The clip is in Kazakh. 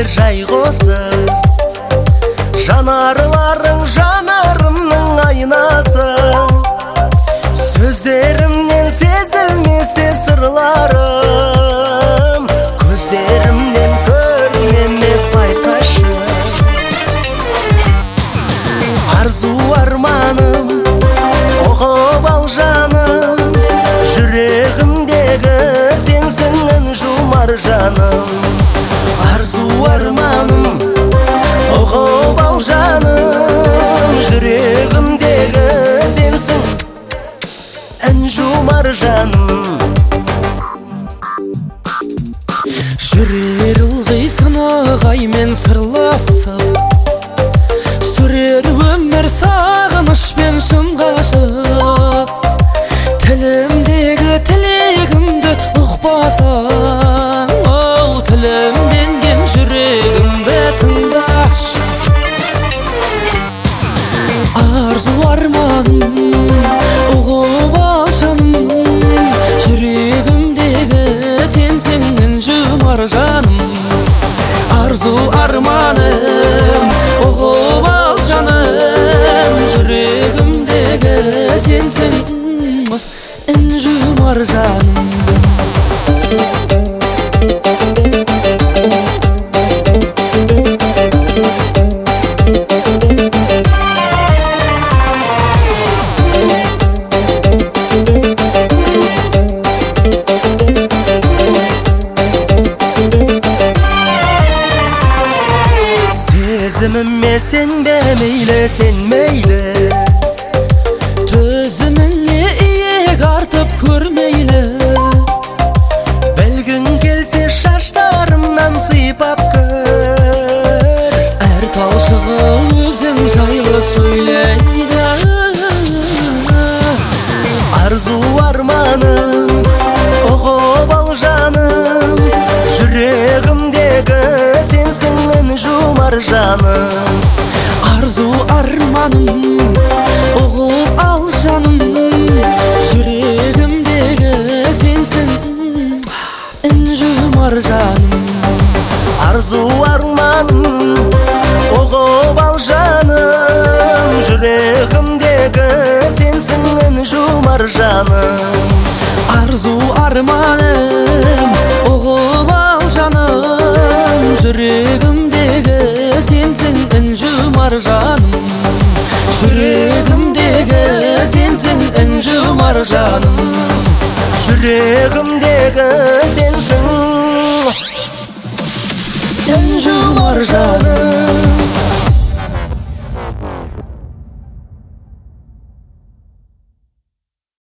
көңілдер жай қосып, жанарларың жанарымның айнасы, сөздерімнен сезілмесе сырларым, көздерімнен көрінеме байқашы. Арзу арманым оғып ал жаным, жүрегімдегі сенсің жұмар жаным. Арзу арманым оғып ал жаным, жүрегімдегі сенсің жұмар жаным. Жүрер ылғи сынығаймен сырласып, сүрер өмір сағынышпен шын ғашық. Тілімдегі тілегімді ұқпасаң, оу тілімденген жүрегімді тыңдашы. Арзу арманым ұғып ал жаным, жүрегімдегі сенсің жұмар жаным. Арзу арманым ұғып ал жаным, жүрегімдегі сенсің жұмар жаным. Сезіміме сенбе мейлі, сен мейлі, төзіміңе иек артып көрмейлі. білгің келсе шаштарымнан сипап көр, Әр талшығы өзің жайлы сөйлейді. Арзу арманым ұғып ал жаным, жүрегімдегі сенсің жұмар жаным. Арзу арманым ұғып ал жаным, жүрегімдегі сенсің жұмар жаным. Арзу арманым ұғып ал жаным, жүрегімдегі сенсің жұмар жаным. Арзу арманым ұғып ал жаным, жүрегімдегі сенсің жұмар жаным. Жүрегімдегі сенсің жұмар жаным. Жүрегімдегі сенсің жұмар жаным.